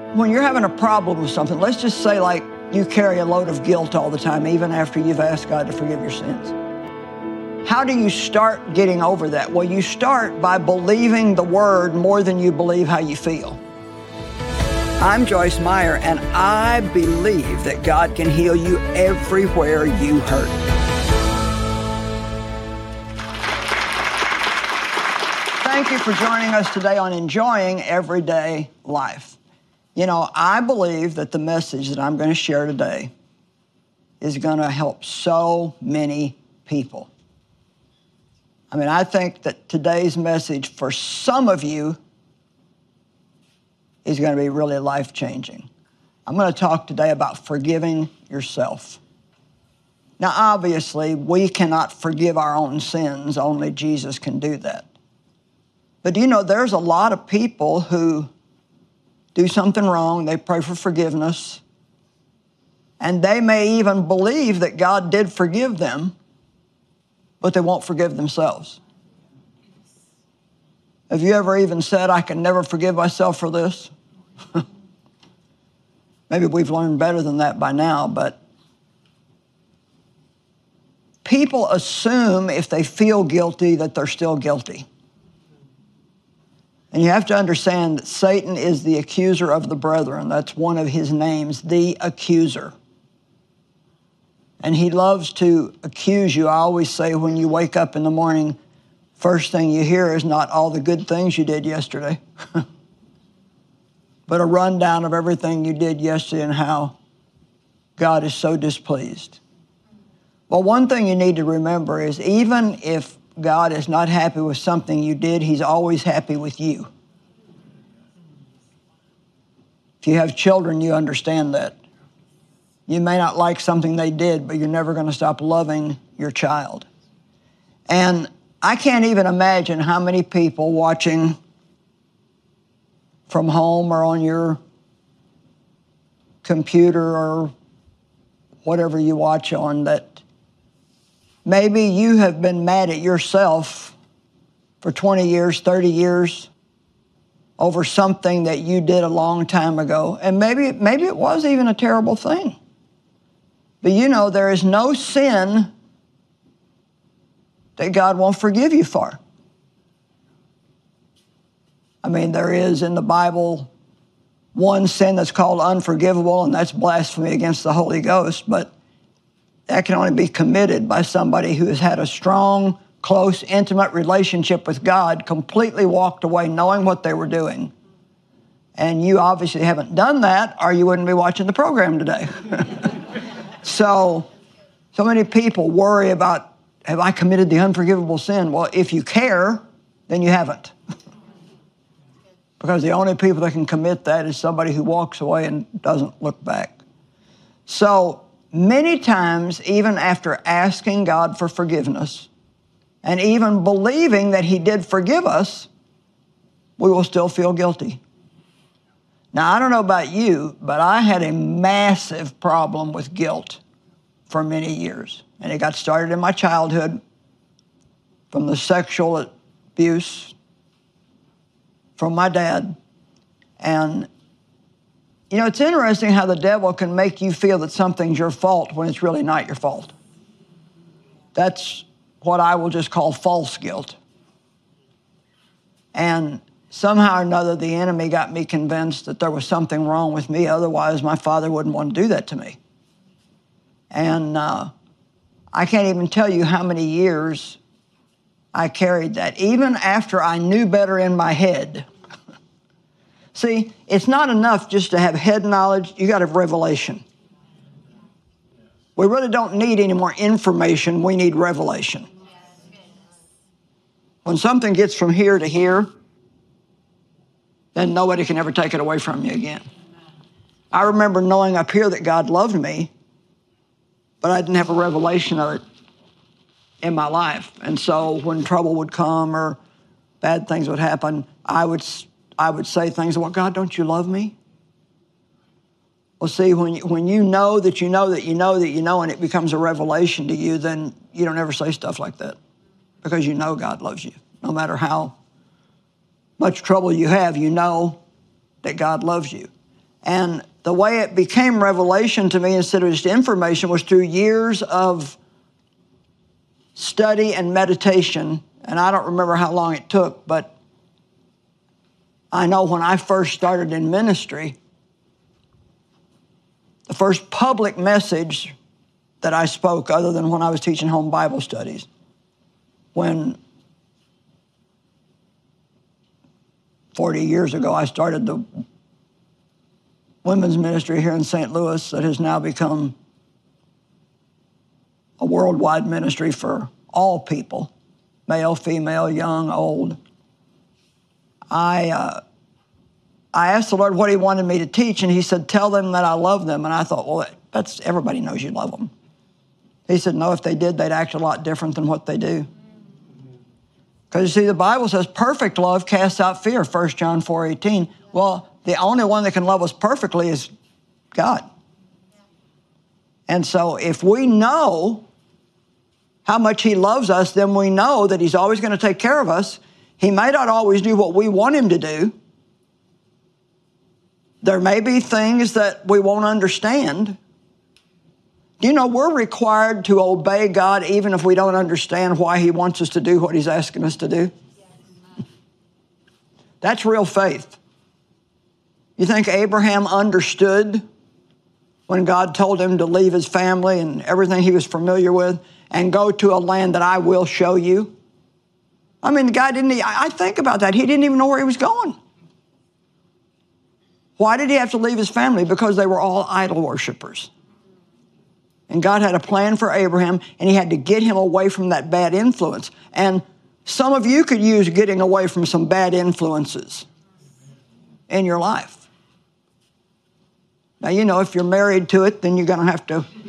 When you're having a problem with something, let's just say like you carry a load of guilt all the time, even after you've asked God to forgive your sins. How do you start getting over that? Well, you start by believing the Word more than you believe how you feel. I'm Joyce Meyer, and I believe that God can heal you everywhere you hurt. Thank you for joining us today on Enjoying Everyday Life. You know, I believe that the message that I'm going to share today is going to help so many people. I mean, I think that today's message for some of you is going to be really life-changing. I'm going to talk today about forgiving yourself. Now, obviously, we cannot forgive our own sins. Only Jesus can do that. But do you know there's a lot of people who do something wrong, they pray for forgiveness, and they may even believe that God did forgive them, but they won't forgive themselves. Have you ever even said, I can never forgive myself for this? Maybe we've learned better than that by now, but people assume if they feel guilty that they're still guilty. And you have to understand that Satan is the accuser of the brethren. That's one of his names, the accuser. And he loves to accuse you. I always say when you wake up in the morning, first thing you hear is not all the good things you did yesterday, but a rundown of everything you did yesterday and how God is so displeased. Well, one thing you need to remember is even if God is not happy with something you did, He's always happy with you. If you have children, you understand that. You may not like something they did, but you're never going to stop loving your child. And I can't even imagine how many people watching from home or on your computer or whatever you watch on that maybe you have been mad at yourself for 20 years, 30 years over something that you did a long time ago. And maybe it was even a terrible thing. But you know, there is no sin that God won't forgive you for. I mean, there is in the Bible one sin that's called unforgivable, and that's blasphemy against the Holy Ghost, but that can only be committed by somebody who has had a strong, close, intimate relationship with God, completely walked away knowing what they were doing. And you obviously haven't done that, or you wouldn't be watching the program today. So many people worry about, have I committed the unforgivable sin? Well, if you care, then you haven't. Because the only people that can commit that is somebody who walks away and doesn't look back. So many times, even after asking God for forgiveness and even believing that He did forgive us, we will still feel guilty. Now, I don't know about you, but I had a massive problem with guilt for many years. And it got started in my childhood from the sexual abuse from my dad. And you know, it's interesting how the devil can make you feel that something's your fault when it's really not your fault. That's what I will just call false guilt. And somehow or another, the enemy got me convinced that there was something wrong with me. Otherwise, my father wouldn't want to do that to me. And I can't even tell you how many years I carried that, even after I knew better in my head. See, it's not enough just to have head knowledge. You got to have revelation. We really don't need any more information. We need revelation. When something gets from here to here, then nobody can ever take it away from you again. I remember knowing up here that God loved me, but I didn't have a revelation of it in my life. And so when trouble would come or bad things would happen, I would say things like, well, God, don't you love me? Well, see, when you know that you know that you know that you know, and it becomes a revelation to you, then you don't ever say stuff like that because you know God loves you. No matter how much trouble you have, you know that God loves you. And the way it became revelation to me instead of just information was through years of study and meditation. And I don't remember how long it took, but I know when I first started in ministry, the first public message that I spoke, other than when I was teaching home Bible studies, when 40 years ago I started the women's ministry here in St. Louis that has now become a worldwide ministry for all people, male, female, young, old. I asked the Lord what he wanted me to teach, and he said, tell them that I love them. And I thought, well, that's everybody knows you love them. He said, no, if they did, they'd act a lot different than what they do. Because you see, the Bible says perfect love casts out fear, 1 John 4:18. Well, the only one that can love us perfectly is God. And so if we know how much he loves us, then we know that he's always going to take care of us. He may not always do what we want him to do. There may be things that we won't understand. Do you know we're required to obey God even if we don't understand why he wants us to do what he's asking us to do? That's real faith. You think Abraham understood when God told him to leave his family and everything he was familiar with and go to a land that I will show you? I mean, the guy I think about that. He didn't even know where he was going. Why did he have to leave his family? Because they were all idol worshipers. And God had a plan for Abraham, and he had to get him away from that bad influence. And some of you could use getting away from some bad influences in your life. Now, you know, if you're married to it, then you're going to have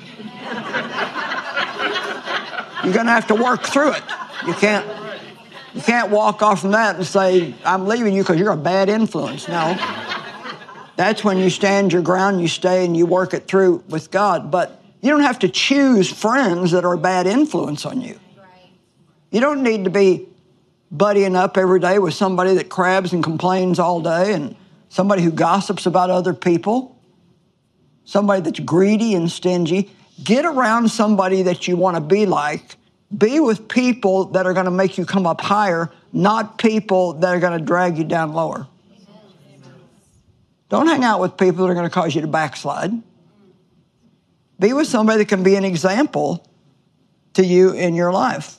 to work through it. You can't walk off from that and say, I'm leaving you because you're a bad influence. No. That's when you stand your ground, you stay, and you work it through with God. But you don't have to choose friends that are a bad influence on you. You don't need to be buddying up every day with somebody that crabs and complains all day and somebody who gossips about other people, somebody that's greedy and stingy. Get around somebody that you want to be like. Be with people that are going to make you come up higher, not people that are going to drag you down lower. Don't hang out with people that are going to cause you to backslide. Be with somebody that can be an example to you in your life.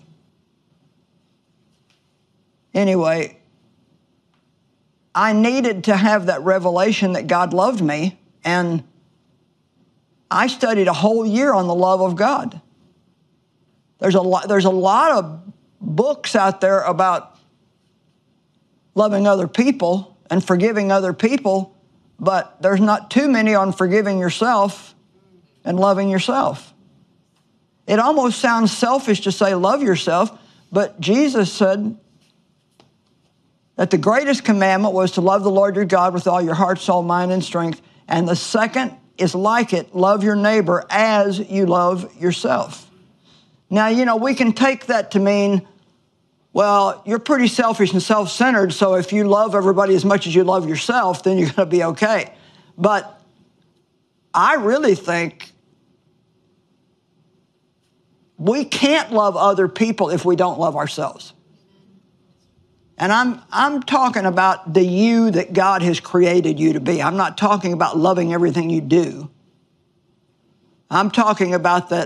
Anyway, I needed to have that revelation that God loved me, and I studied a whole year on the love of God. There's a lot of books out there about loving other people and forgiving other people, but there's not too many on forgiving yourself and loving yourself. It almost sounds selfish to say love yourself, but Jesus said that the greatest commandment was to love the Lord your God with all your heart, soul, mind, and strength. And the second is like it, love your neighbor as you love yourself. Now, you know, we can take that to mean, well, you're pretty selfish and self-centered, so if you love everybody as much as you love yourself, then you're going to be okay. But I really think we can't love other people if we don't love ourselves. And I'm talking about the you that God has created you to be. I'm not talking about loving everything you do. I'm talking about that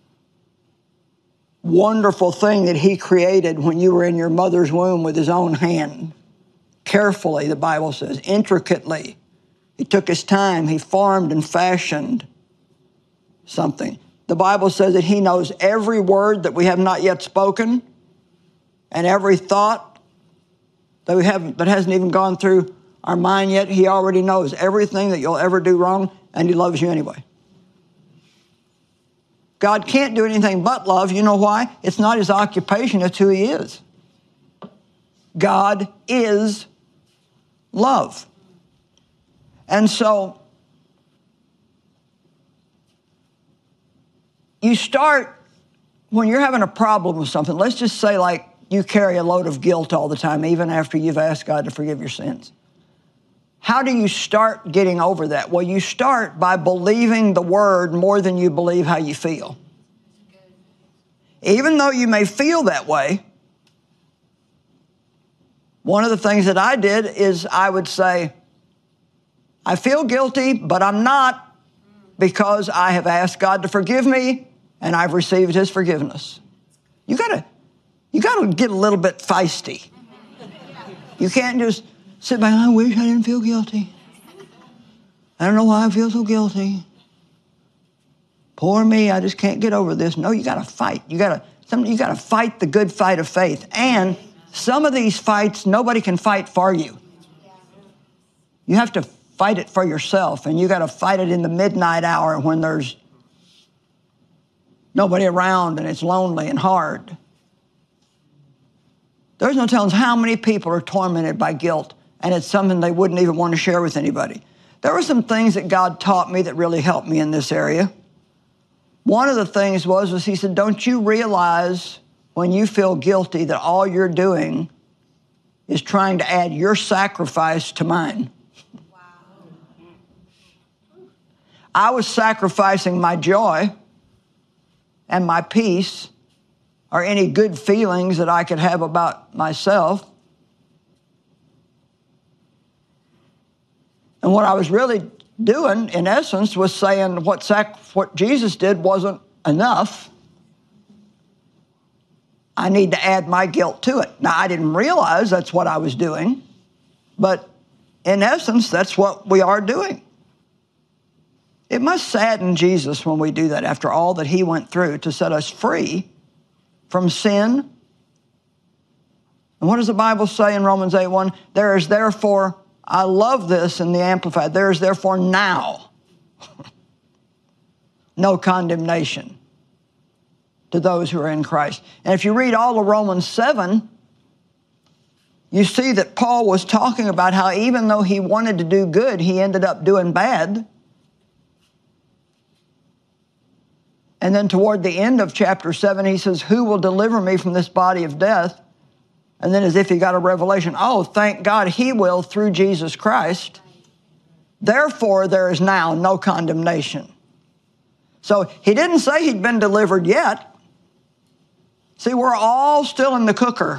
wonderful thing that he created when you were in your mother's womb with his own hand. Carefully, the Bible says, intricately. He took his time. He formed and fashioned something. The Bible says that he knows every word that we have not yet spoken and every thought that hasn't even gone through our mind yet. He already knows everything that you'll ever do wrong, and he loves you anyway. God can't do anything but love. You know why? It's not his occupation, it's who he is. God is love. And so you start, when you're having a problem with something, let's just say like you carry a load of guilt all the time, even after you've asked God to forgive your sins. How do you start getting over that? Well, you start by believing the word more than you believe how you feel. Even though you may feel that way, one of the things that I did is I would say, I feel guilty, but I'm not, because I have asked God to forgive me and I've received his forgiveness. You gotta get a little bit feisty. You can't just sit back, I wish I didn't feel guilty. I don't know why I feel so guilty. Poor me, I just can't get over this. No, you gotta fight. You gotta fight the good fight of faith. And some of these fights, nobody can fight for you. You have to fight it for yourself, and you gotta fight it in the midnight hour when there's nobody around and it's lonely and hard. There's no telling how many people are tormented by guilt, and it's something they wouldn't even want to share with anybody. There were some things that God taught me that really helped me in this area. One of the things was he said, don't you realize when you feel guilty that all you're doing is trying to add your sacrifice to mine? Wow. I was sacrificing my joy and my peace or any good feelings that I could have about myself. And what I was really doing, in essence, was saying what Jesus did wasn't enough. I need to add my guilt to it. Now, I didn't realize that's what I was doing, but in essence, that's what we are doing. It must sadden Jesus when we do that after all that he went through to set us free from sin. And what does the Bible say in Romans 8:1? There is therefore, I love this in the Amplified, there is therefore now no condemnation to those who are in Christ. And if you read all of Romans 7, you see that Paul was talking about how even though he wanted to do good, he ended up doing bad. And then toward the end of chapter 7, he says, who will deliver me from this body of death? And then as if he got a revelation, oh, thank God he will through Jesus Christ. Therefore, there is now no condemnation. So he didn't say he'd been delivered yet. See, we're all still in the cooker.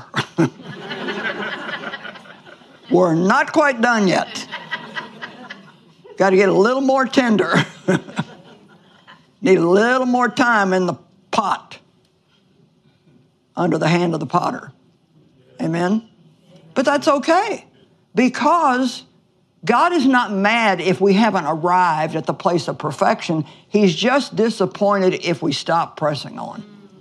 We're not quite done yet. Got to get a little more tender. Need a little more time in the pot under the hand of the potter. Amen? But that's okay, because God is not mad if we haven't arrived at the place of perfection. He's just disappointed if we stop pressing on.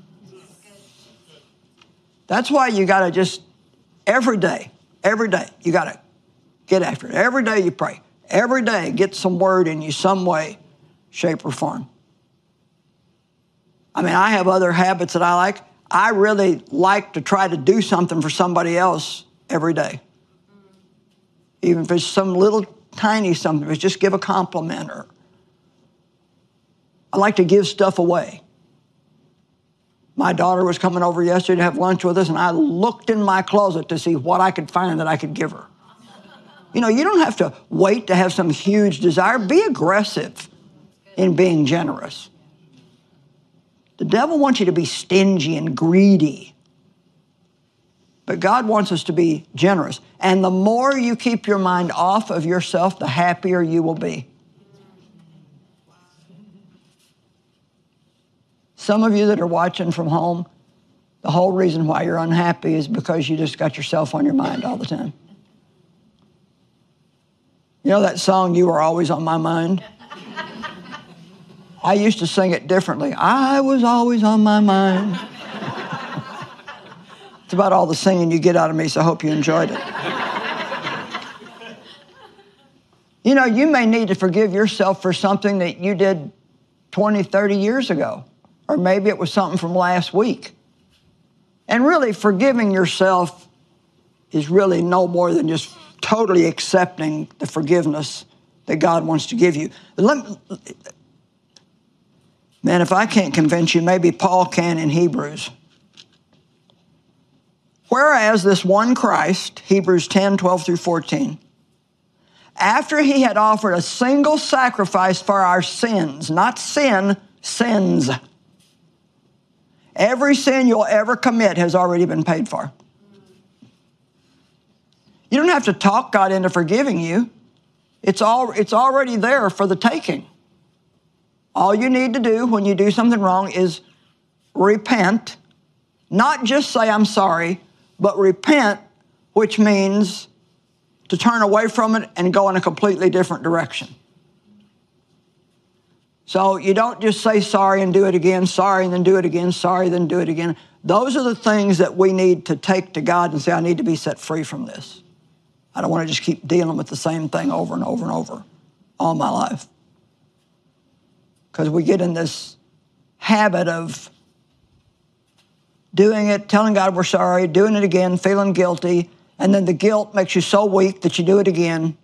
That's why you got to just, every day, you got to get after it. Every day you pray. Every day get some word in you some way, shape, or form. I mean, I have other habits that I like. I really like to try to do something for somebody else every day. Even if it's some little tiny something, if it's just give a compliment, or I like to give stuff away. My daughter was coming over yesterday to have lunch with us, and I looked in my closet to see what I could find that I could give her. You know, you don't have to wait to have some huge desire. Be aggressive in being generous. The devil wants you to be stingy and greedy. But God wants us to be generous. And the more you keep your mind off of yourself, the happier you will be. Some of you that are watching from home, the whole reason why you're unhappy is because you just got yourself on your mind all the time. You know that song, You Were Always on My Mind? I used to sing it differently. I was always on my mind. It's about all the singing you get out of me, so I hope you enjoyed it. You know, you may need to forgive yourself for something that you did 20, 30 years ago. Or maybe it was something from last week. And really, forgiving yourself is really no more than just totally accepting the forgiveness that God wants to give you. Man, if I can't convince you, maybe Paul can in Hebrews. Whereas this one Christ, Hebrews 10, 12 through 14, after he had offered a single sacrifice for our sins, not sin, sins. Every sin you'll ever commit has already been paid for. You don't have to talk God into forgiving you. It's already there for the taking. All you need to do when you do something wrong is repent. Not just say, I'm sorry, but repent, which means to turn away from it and go in a completely different direction. So you don't just say sorry and do it again, sorry and then do it again, sorry, then do it again. Those are the things that we need to take to God and say, I need to be set free from this. I don't want to just keep dealing with the same thing over and over and over all my life. Because we get in this habit of doing it, telling God we're sorry, doing it again, feeling guilty, and then the guilt makes you so weak that you do it again.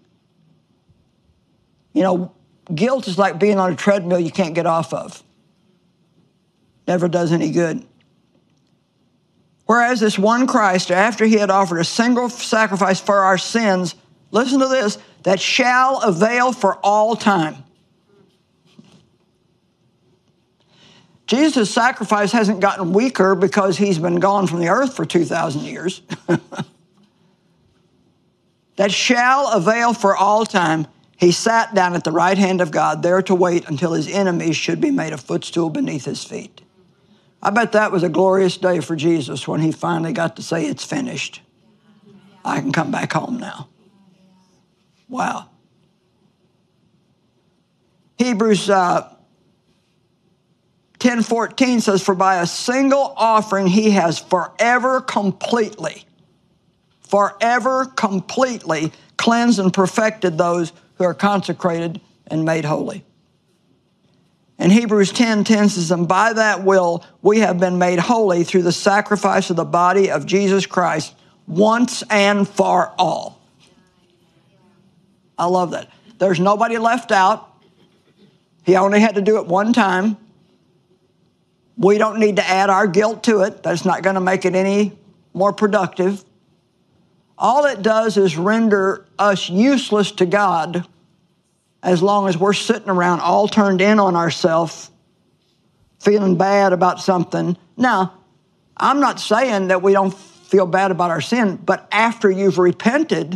You know, guilt is like being on a treadmill you can't get off of. Never does any good. Whereas this one Christ, after he had offered a single sacrifice for our sins, listen to this, that shall avail for all time. Jesus' sacrifice hasn't gotten weaker because he's been gone from the earth for 2,000 years. That shall avail for all time. He sat down at the right hand of God, there to wait until his enemies should be made a footstool beneath his feet. I bet that was a glorious day for Jesus when he finally got to say, it's finished. I can come back home now. Wow. Hebrews 10:14 says, for by a single offering he has forever completely cleansed and perfected those who are consecrated and made holy. And Hebrews 10:10 says, and by that will we have been made holy through the sacrifice of the body of Jesus Christ once and for all. I love that. There's nobody left out. He only had to do it one time. We don't need to add our guilt to it. That's not going to make it any more productive. All it does is render us useless to God as long as we're sitting around all turned in on ourselves, feeling bad about something. Now, I'm not saying that we don't feel bad about our sin, but after you've repented,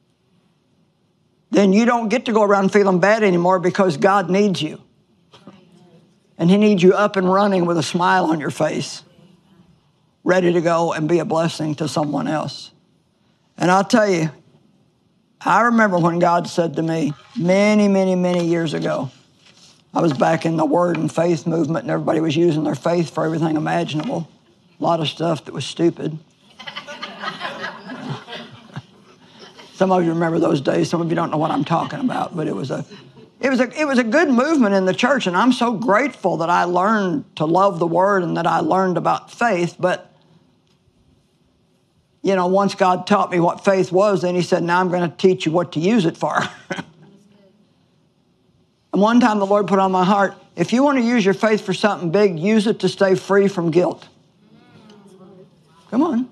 then you don't get to go around feeling bad anymore because God needs you. And he needs you up and running with a smile on your face, ready to go and be a blessing to someone else. And I'll tell you, I remember when God said to me many, many, many years ago, I was back in the Word and Faith movement, and everybody was using their faith for everything imaginable. A lot of stuff that was stupid. Some of you remember those days. Some of you don't know what I'm talking about, but it was a good movement in the church, and I'm so grateful that I learned to love the Word and that I learned about faith. But you know, once God taught me what faith was, then he said, now I'm going to teach you what to use it for. And one time the Lord put on my heart, if you want to use your faith for something big, use it to stay free from guilt. Come on.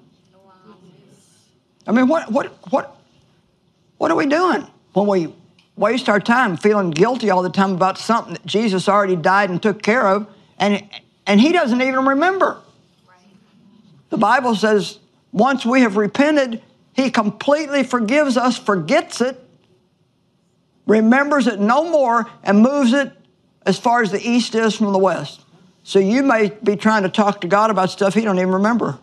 I mean, what are we doing when we waste our time feeling guilty all the time about something that Jesus already died and took care of, and he doesn't even remember? The Bible says, once we have repented, he completely forgives us, forgets it, remembers it no more, and moves it as far as the east is from the west. So you may be trying to talk to God about stuff he don't even remember.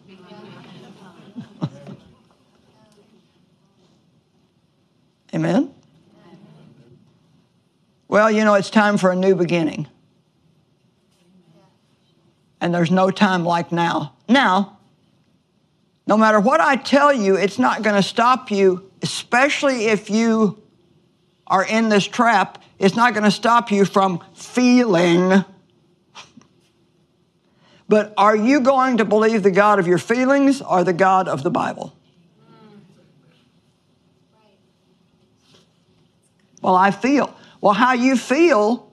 Amen? Well, you know, it's time for a new beginning. And there's no time like now. Now, no matter what I tell you, it's not going to stop you, especially if you are in this trap. It's not going to stop you from feeling. But are you going to believe the God of your feelings or the God of the Bible? Well, I feel. Well, how you feel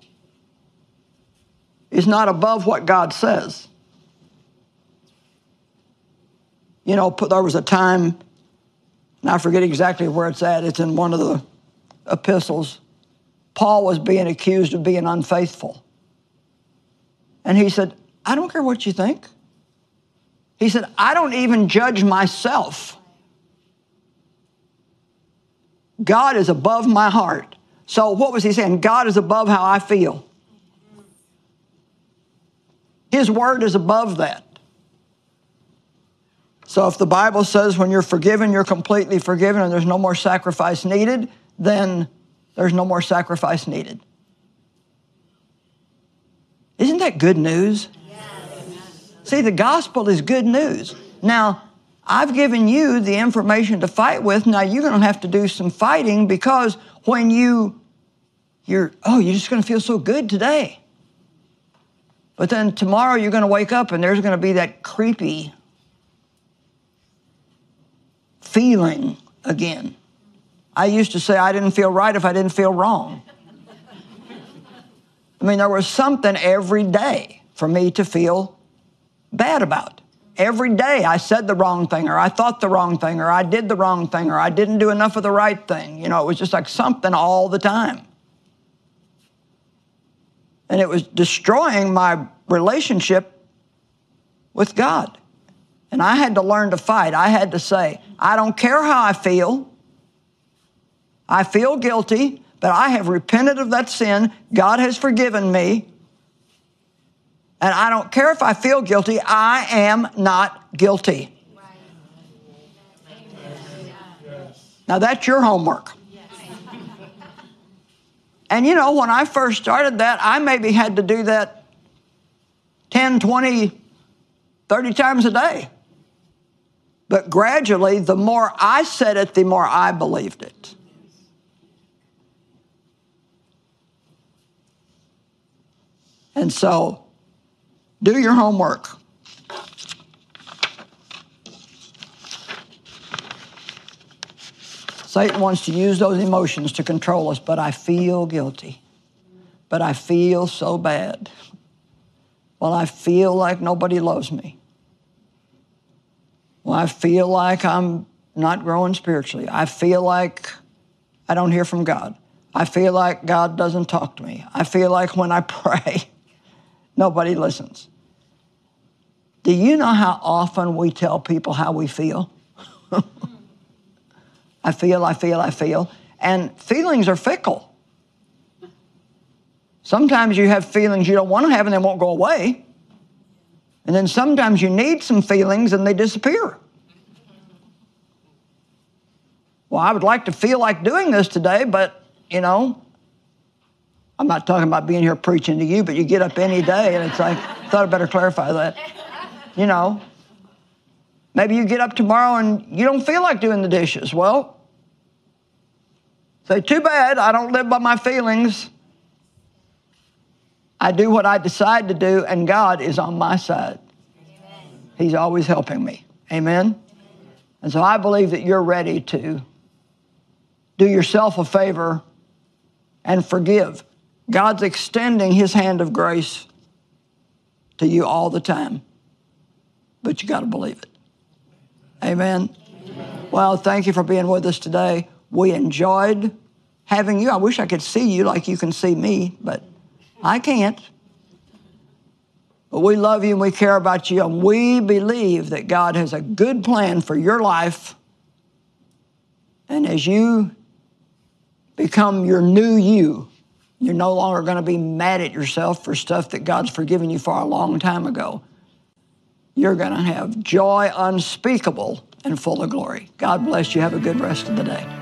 is not above what God says. You know, there was a time, and I forget exactly where it's at. It's in one of the epistles, Paul was being accused of being unfaithful. And he said, I don't care what you think. He said, I don't even judge myself. God is above my heart. So what was he saying? God is above how I feel. His word is above that. So if the Bible says when you're forgiven, you're completely forgiven and there's no more sacrifice needed, then there's no more sacrifice needed. Isn't that good news? Yes. See, the gospel is good news. Now, I've given you the information to fight with. Now, you're going to have to do some fighting, because when you're just going to feel so good today. But then tomorrow you're going to wake up and there's going to be that creepy feeling again. I used to say I didn't feel right if I didn't feel wrong. I mean, there was something every day for me to feel bad about. Every day I said the wrong thing, or I thought the wrong thing, or I did the wrong thing, or I didn't do enough of the right thing. You know, it was just like something all the time. And it was destroying my relationship with God. And I had to learn to fight. I had to say, I don't care how I feel. I feel guilty, but I have repented of that sin. God has forgiven me. And I don't care if I feel guilty. I am not guilty. Now that's your homework. And you know, when I first started that, I maybe had to do that 10, 20, 30 times a day. But gradually, the more I said it, the more I believed it. And so, do your homework. Satan wants to use those emotions to control us, but I feel guilty. But I feel so bad. Well, I feel like nobody loves me. Well, I feel like I'm not growing spiritually. I feel like I don't hear from God. I feel like God doesn't talk to me. I feel like when I pray, nobody listens. Do you know how often we tell people how we feel? I feel. And feelings are fickle. Sometimes you have feelings you don't want to have and they won't go away. And then sometimes you need some feelings and they disappear. Well, I would like to feel like doing this today, but, you know, I'm not talking about being here preaching to you, but you get up any day and it's like, I thought I'd better clarify that. You know, maybe you get up tomorrow and you don't feel like doing the dishes. Well, say, too bad, I don't live by my feelings. I do what I decide to do, and God is on my side. Amen. He's always helping me. Amen? Amen? And so I believe that you're ready to do yourself a favor and forgive. God's extending his hand of grace to you all the time. But you got to believe it. Amen? Amen? Well, thank you for being with us today. We enjoyed having you. I wish I could see you like you can see me, but I can't. But we love you and we care about you, and we believe that God has a good plan for your life. And as you become your new you, you're no longer going to be mad at yourself for stuff that God's forgiven you for a long time ago. You're going to have joy unspeakable and full of glory. God bless you. Have a good rest of the day.